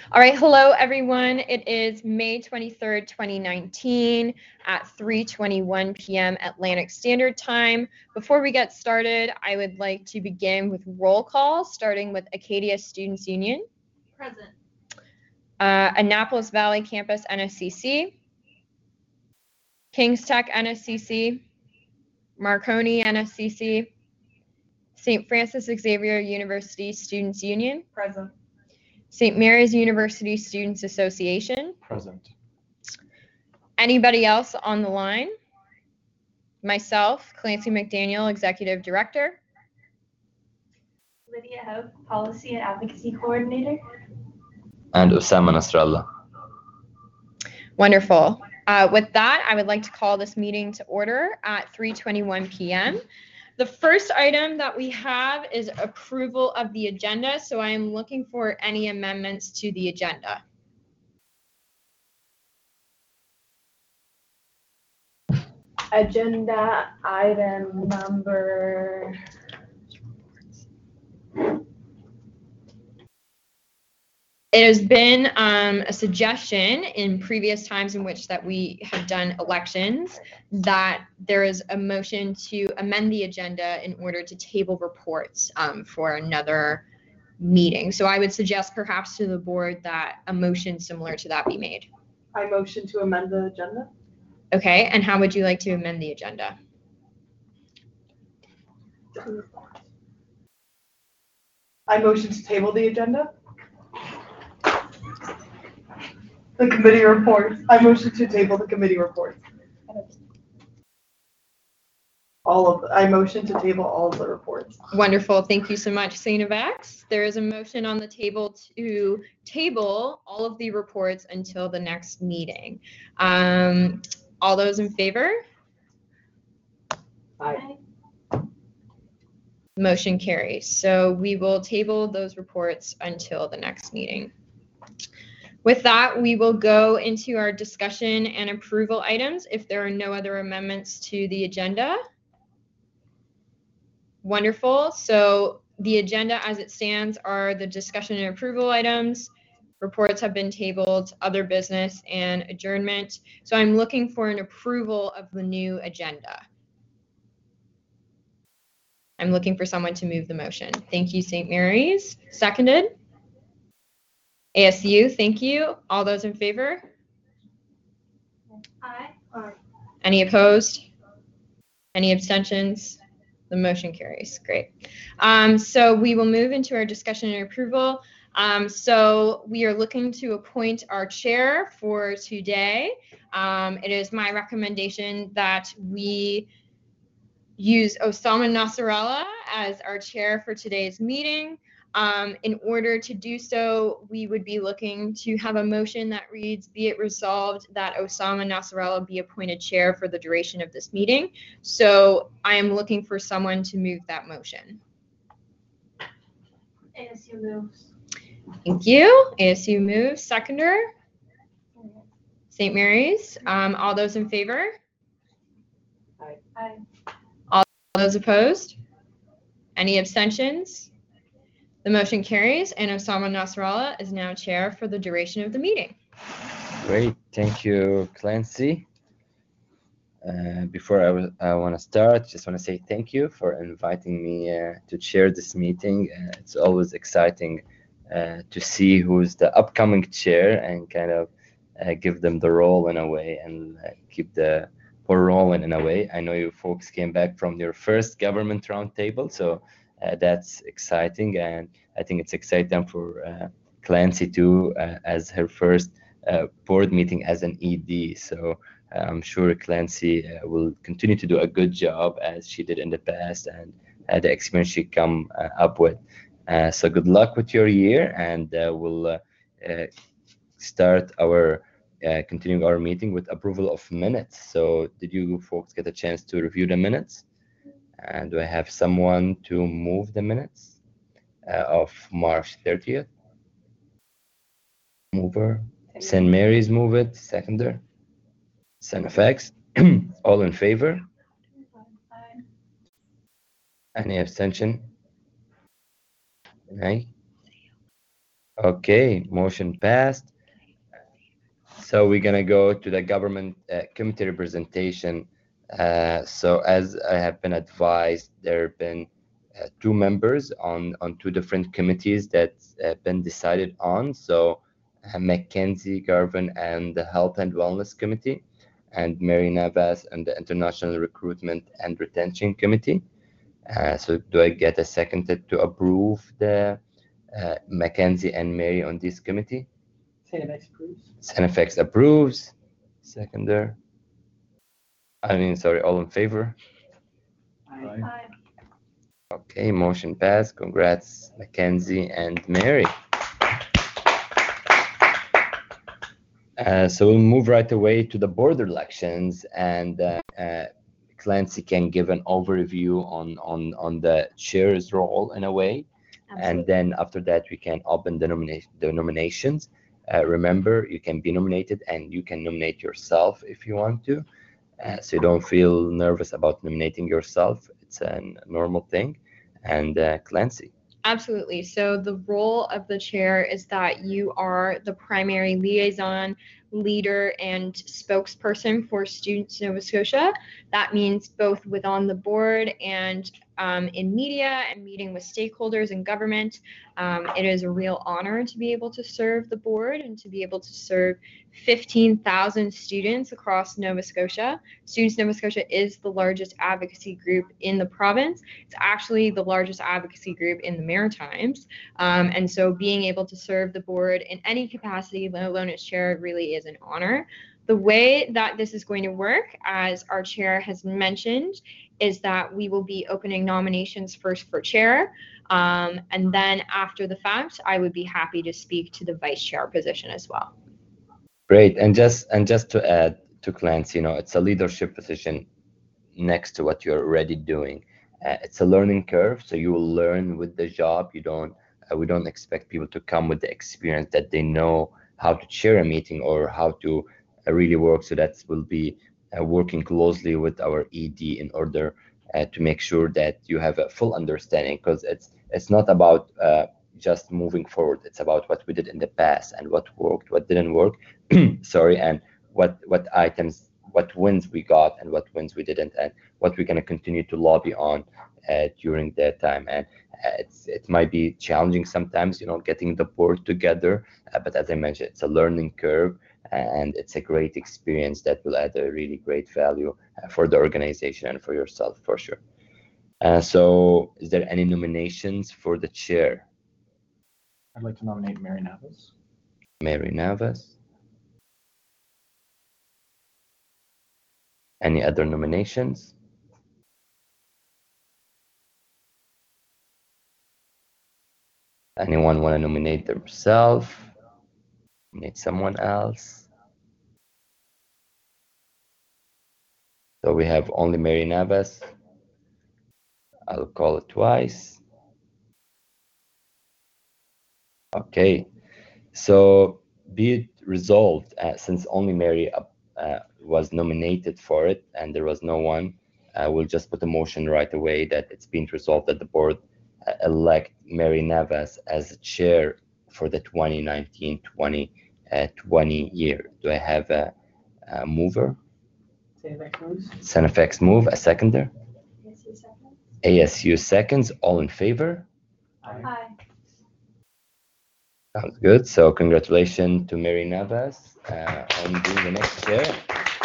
All right, hello everyone. It is May 23rd, 2019 at 3:21 p.m. Atlantic Standard Time. Before we get started, I would like to begin with roll call, starting with Acadia Students Union. Present. Annapolis Valley Campus NSCC. Kings Tech NSCC. Marconi NSCC. St. Francis Xavier University Students Union. Present. St. Mary's University Students Association. Present. Anybody else on the line? Myself, Clancy McDaniel, Executive Director. Lydia Hope, Policy and Advocacy Coordinator. And Osama Nasrallah. Wonderful. With that, I would like to call this meeting to order at 3:21 p.m. The first item that we have is approval of the agenda, so I am looking for any amendments to the agenda. Agenda item number. It has been a suggestion in previous times in which that we have done elections that there is a motion to amend the agenda in order to table reports for another meeting. So I would suggest perhaps to the board that a motion similar to that be made. I motion to amend the agenda. Okay, and how would you like to amend the agenda? I motion to table the agenda. The committee reports. I motion to table the committee reports. I motion to table all of the reports. Wonderful. Thank you so much, St. Avax. There is a motion on the table to table all of the reports until the next meeting. All those in favor? Aye. Motion carries. So we will table those reports until the next meeting. With that, we will go into our discussion and approval items if there are no other amendments to the agenda. Wonderful. So the agenda as it stands are the discussion and approval items. Reports have been tabled, other business, and adjournment. So I'm looking for an approval of the new agenda. I'm looking for someone to move the motion. Thank you, St. Mary's. Seconded. ASU, thank you. All those in favor? Aye. Any opposed? Any abstentions? The motion carries. Great. So we will move into our discussion and approval. So we are looking to appoint our chair for today. It is my recommendation that we use Osama Nasrallah as our chair for today's meeting. In order to do so, we would be looking to have a motion that reads, be it resolved that Osama Nasrallah be appointed chair for the duration of this meeting. So I am looking for someone to move that motion. ASU moves. Thank you. ASU moves. Seconder? St. Mary's. All those in favor? Aye. All those opposed? Any abstentions? The motion carries, and Osama Nasrallah is now chair for the duration of the meeting. Great, thank you, Clancy. Before I want to start, just want to say thank you for inviting me to chair this meeting. It's always exciting to see who's the upcoming chair and kind of give them the role in a way and keep the ball rolling in a way. I know you folks came back from your first government roundtable, so that's exciting, and I think it's exciting for Clancy too, as her first board meeting as an ED. So I'm sure Clancy will continue to do a good job as she did in the past and the experience she come up with. So good luck with your year, and we'll start our continuing our meeting with approval of minutes. So did you folks get a chance to review the minutes? And do I have someone to move the minutes of March 30th? Mover. St. Mary's move it. Seconder. St. FX. All in favor? Any abstention? Aye. Okay, motion passed. So we're gonna go to the government committee representation. So as I have been advised, there have been two members on two different committees that have been decided on. So Mackenzie Garvin and the Health and Wellness Committee, and Mary Navas and the International Recruitment and Retention Committee. So do I get a second to approve the Mackenzie and Mary on this committee? Senex approves. Senex approves. Seconder. Sorry, all in favor? Aye. Okay, motion passed. Congrats, Mackenzie and Mary. So we'll move right away to the board elections, and Clancy can give an overview on the chair's role in a way. And then after that, we can open the nominations. Remember, you can be nominated and you can nominate yourself if you want to. So you don't feel nervous about nominating yourself. It's a normal thing. And Clancy. Absolutely. So the role of the chair is that you are the primary liaison, leader, and spokesperson for Students Nova Scotia. That means both within the board and in media and meeting with stakeholders and government. It is a real honor to be able to serve the board and to be able to serve 15,000 students across Nova Scotia. Students Nova Scotia is the largest advocacy group in the province. It's actually the largest advocacy group in the Maritimes. And so being able to serve the board in any capacity, let alone as chair, really is an honor. The way that this is going to work, as our chair has mentioned, is that we will be opening nominations first for chair. And then after the fact, I would be happy to speak to the vice chair position as well. Great. And just to add to Clancy, it's a leadership position next to what you're already doing. It's a learning curve, so you will learn with the job. We don't expect people to come with the experience that they know how to chair a meeting or how to really work. So that will be working closely with our ED in order to make sure that you have a full understanding, because it's not about just moving forward. It's about what we did in the past and what worked, what didn't work. Sorry, and what items, what wins we got and what wins we didn't, and what we're going to continue to lobby on during that time. And it might be challenging sometimes, getting the board together. But as I mentioned, it's a learning curve, and it's a great experience that will add a really great value for the organization and for yourself, for sure. So is there any nominations for the chair? I'd like to nominate Mary Navas. Mary Navas. Any other nominations? Anyone want to nominate themselves? Nominate someone else? So we have only Mary Navas. I'll call it twice. Okay, so be it resolved, since only Mary was nominated for it and there was no one, we'll just put a motion right away that it's been resolved that the board elect Mary Navas as a chair for the 2019-2020 year. Do I have a mover? Senex move. A seconder? ASU seconds. ASU seconds. All in favor? Aye. Sounds good. So congratulations to Mary Navas on being the next chair.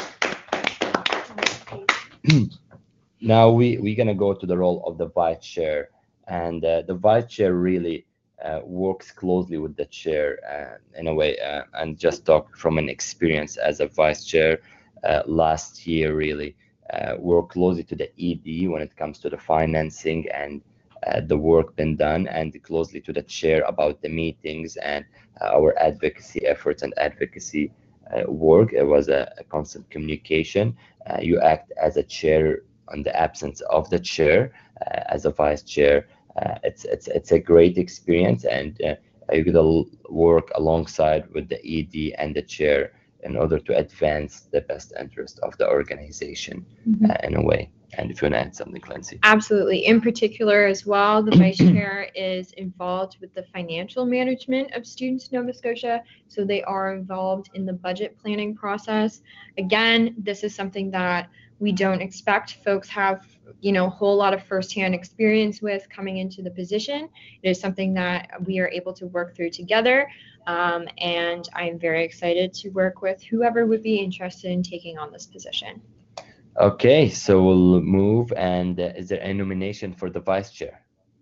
Now we're gonna go to the role of the vice chair, and the vice chair really works closely with the chair in a way, and just talk from an experience as a vice chair. Last year, really worked closely to the ED when it comes to the financing and the work been done, and closely to the chair about the meetings and our advocacy efforts and advocacy work. It was a constant communication. You act as a chair on the absence of the chair. As a vice chair, it's a great experience, and you gotta work alongside with the ED and the chair in order to advance the best interest of the organization in a way. And if you want to add something, Clancy. Absolutely. In particular, as well, the vice chair is involved with the financial management of students in Nova Scotia. So they are involved in the budget planning process. Again, this is something that we don't expect folks have, a whole lot of firsthand experience with coming into the position. It is something that we are able to work through together. And I'm very excited to work with whoever would be interested in taking on this position. Okay, so we'll move. And is there any nomination for the vice chair?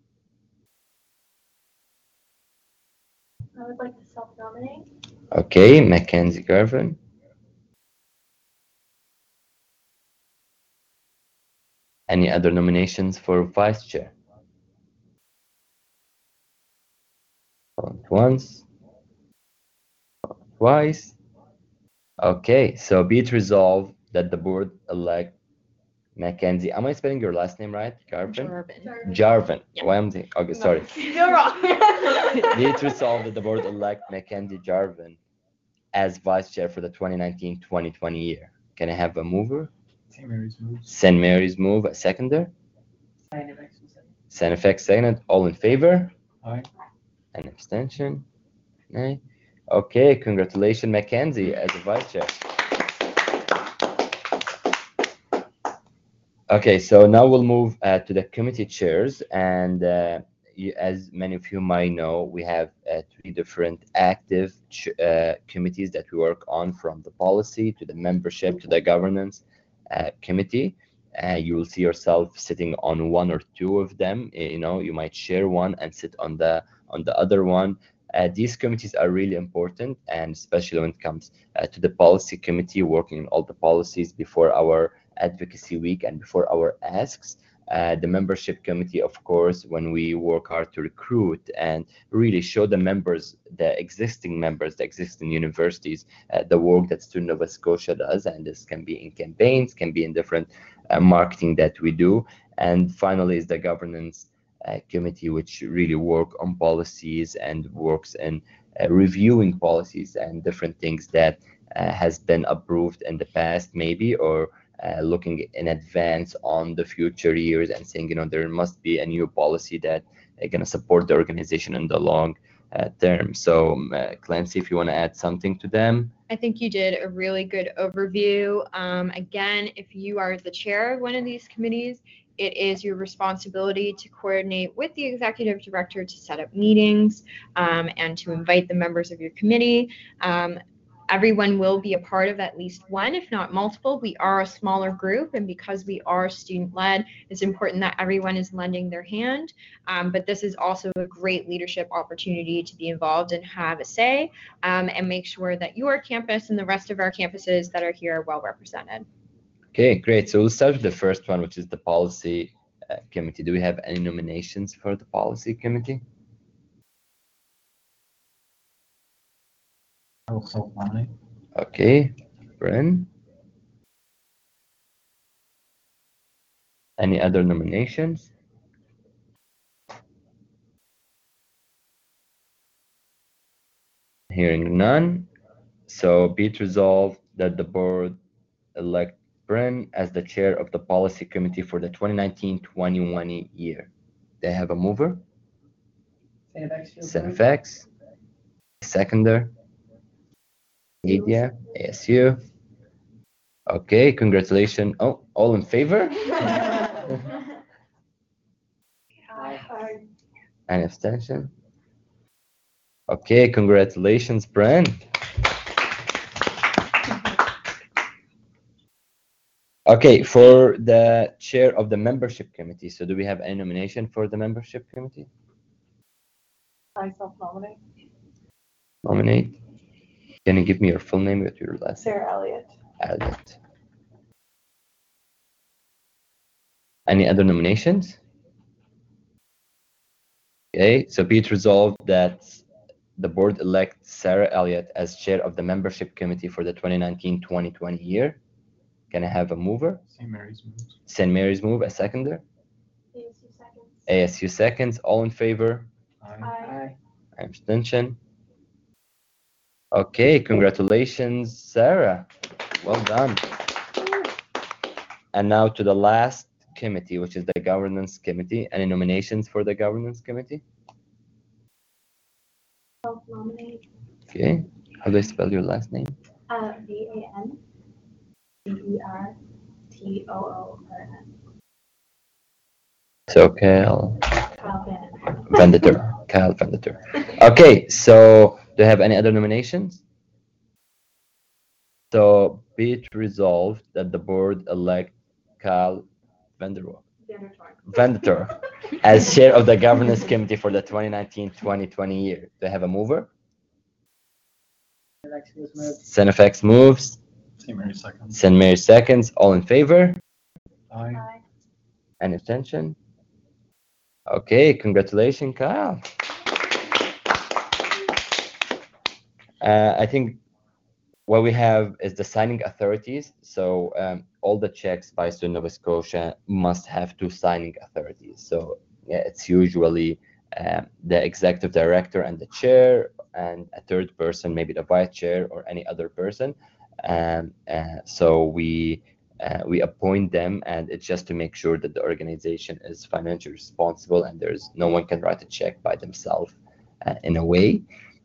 I would like to self-nominate. Okay, Mackenzie Garvin. Any other nominations for vice chair? Once, twice. Okay, so be it resolved that the board elect Mackenzie. Am I spelling your last name right? Garvin? Jarvin. Yeah. Why am I? Okay, sorry. You're wrong. Be it resolved that the board elect Mackenzie Jarvin as vice chair for the 2019-2020 year. Can I have a mover? St. Mary's moves. St. Mary's move, a seconder. Sanifex second. All in favor? Aye. An abstention? Nay. Okay, congratulations, Mackenzie, as a vice chair. Okay, so now we'll move to the committee chairs. And as many of you might know, we have 3 different active committees that we work on, from the policy to the membership to the governance committee. You will see yourself sitting on 1 or 2 of them. You might share one and sit on the other one. These committees are really important, and especially when it comes to the policy committee, working on all the policies before our advocacy week and before our asks. The membership committee, of course, when we work hard to recruit and really show the members, the existing universities, the work that Student Nova Scotia does. And this can be in campaigns, can be in different marketing that we do. And finally is the governance committee, which really work on policies and works in reviewing policies and different things that has been approved in the past, maybe, or looking in advance on the future years and saying, there must be a new policy that is going to support the organization in the long term. So Clancy, if you want to add something to them. I think you did a really good overview. Again, if you are the chair of one of these committees, it is your responsibility to coordinate with the executive director to set up meetings and to invite the members of your committee. Everyone will be a part of at least one, if not multiple. We are a smaller group, and because we are student-led, it's important that everyone is lending their hand. But this is also a great leadership opportunity to be involved and have a say, and make sure that your campus and the rest of our campuses that are here are well represented. Okay, great. So we'll start with the first one, which is the policy committee. Do we have any nominations for the policy committee? I will self-nominate. Okay, Bren. Any other nominations? Hearing none. So be it resolved that the board elect Bren as the chair of the policy committee for the 2019-2020 year. They have a mover? Sanifex. Seconder? Media, ASU. Okay, congratulations. Oh, all in favor? An abstention? Okay, congratulations, Bren. Okay, for the chair of the membership committee. So do we have any nomination for the membership committee? I self-nominate. Nominate. Can you give me your full name with your last name? Sarah Elliott. Elliott. Any other nominations? Okay, so be it resolved that the board elect Sarah Elliott as chair of the membership committee for the 2019-2020 year. Can I have a mover? St. Mary's moves. St. Mary's move, a seconder. ASU seconds. ASU seconds. All in favor? Aye. Abstention. Okay, congratulations, Sarah. Well done. And now to the last committee, which is the governance committee. Any nominations for the governance committee? Self-nominate. Okay. How do I spell your last name? VANDERTOORN. So Kyle Kyle Bannon. Venditor. Kyle Venditor. Okay, so do you have any other nominations? So be it resolved that the board elect Kyle Venditor as chair of the governance committee for the 2019-2020 year. Do I have a mover? Senefax moves. St. Mary seconds. St. Mary seconds. All in favor? Aye. Aye. Any abstention? Okay, congratulations, Kyle. I think what we have is the signing authorities. So all the checks by Student Nova Scotia must have two signing authorities. So yeah, it's usually the executive director and the chair, and a third person, maybe the vice chair or any other person. So we appoint them, and it's just to make sure that the organization is financially responsible and there's no one can write a check by themselves in a way.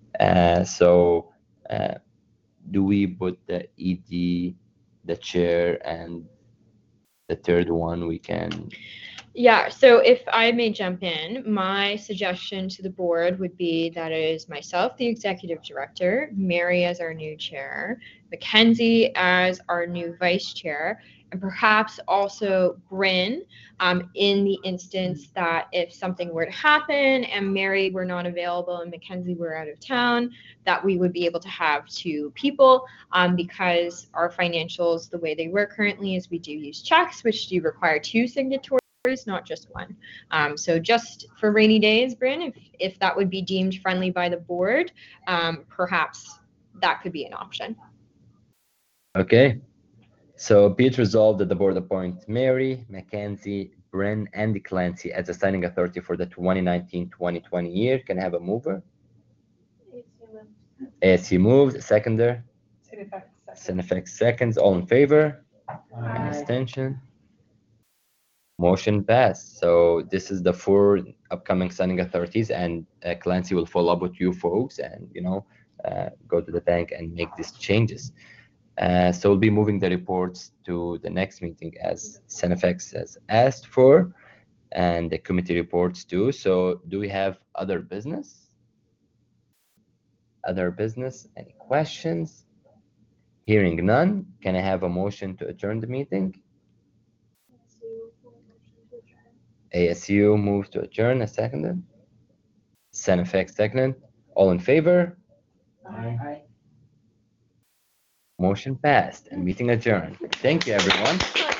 Do we put the ED, the chair, and the third one we can? Yeah, so if I may jump in, my suggestion to the board would be that it is myself, the executive director, Mary as our new chair, Mackenzie as our new vice chair, and perhaps also Bryn in the instance that if something were to happen and Mary were not available and Mackenzie were out of town, that we would be able to have two people because our financials, the way they work currently is we do use checks, which do require two signatories, not just one. So just for rainy days, Bryn, if that would be deemed friendly by the board, perhaps that could be an option. Okay. So be it resolved that the board appoint Mary, Mackenzie, Bryn, and Clancy as a signing authority for the 2019-2020 year. Can I have a mover? ASU moves. Seconder? Senefax seconds. All in favor? Any abstention? Motion passed. So this is the 4 upcoming signing authorities, and Clancy will follow up with you folks and go to the bank and make these changes. So we'll be moving the reports to the next meeting as Senefax has asked for, and the committee reports too. So do we have other business? Other business? Any questions? Hearing none, can I have a motion to adjourn the meeting? ASU moves to adjourn. A second. Senefax second. All in favor? Aye. Motion passed and meeting adjourned. Thank you, everyone.